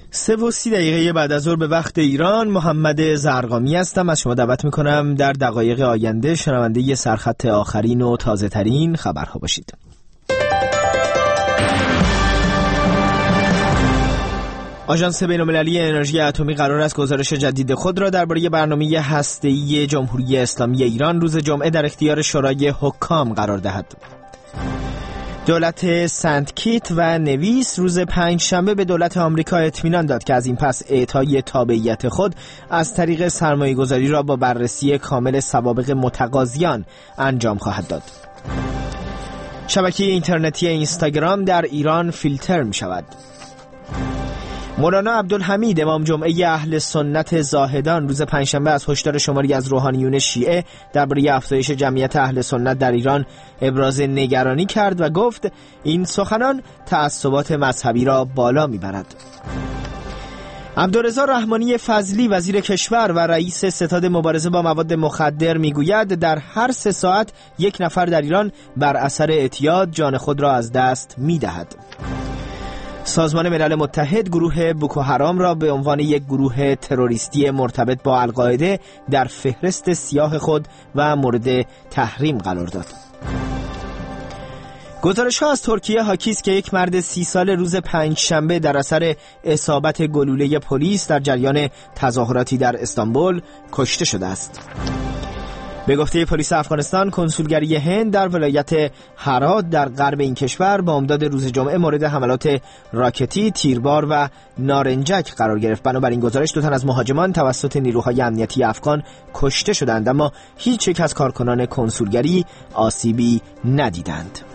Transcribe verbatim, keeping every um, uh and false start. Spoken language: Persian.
سه و سی دقیقه بعد از ظهر به وقت ایران، محمد زرقامی هستم. از شما دعوت میکنم در دقایق آینده شنونده ی سرخط آخرین و تازه ترین خبرها باشید. آژانس بین‌المللی انرژی اتمی قرار است گزارش جدید خود را درباره برنامه هسته‌ای جمهوری اسلامی ایران روز جمعه در اختیار شورای حکام قرار دهد. دولت سنت کیت و نویس روز پنجشنبه به دولت آمریکا اطمینان داد که از این پس اعطای تابعیت خود از طریق سرمایه‌گذاری را با بررسی کامل سوابق متقاضیان انجام خواهد داد. شبکه اینترنتی اینستاگرام در ایران فیلتر می شود. مولانا عبدالحمید امام جمعه اهل سنت زاهدان روز پنجشنبه از هشدار شماری از روحانیون شیعه درباره افزایش جمعیت اهل سنت در ایران ابراز نگرانی کرد و گفت این سخنان تعصبات مذهبی را بالا میبرد. عبدالرضا رحمانی فضلی وزیر کشور و رئیس ستاد مبارزه با مواد مخدر میگوید در هر سه ساعت یک نفر در ایران بر اثر اعتیاد جان خود را از دست میدهد. سازمان ملل متحد گروه بوکو حرام را به عنوان یک گروه تروریستی مرتبط با القاعده در فهرست سیاه خود و مورد تحریم قرار داد. گزارش‌ها از ترکیه حاکی است که یک مرد سی ساله روز پنجشنبه در اثر اصابت گلوله پلیس در جریان تظاهراتی در استانبول کشته شده است. به گفته پلیس افغانستان، کنسولگری هند در ولایت هرات در غرب این کشور با امداد روز جمعه مورد حملات راکتی، تیربار و نارنجک قرار گرفت. بنابراین گزارش دو تن از مهاجمان توسط نیروهای امنیتی افغان کشته شدند، اما هیچ یک از کارکنان کنسولگری آسیبی ندیدند.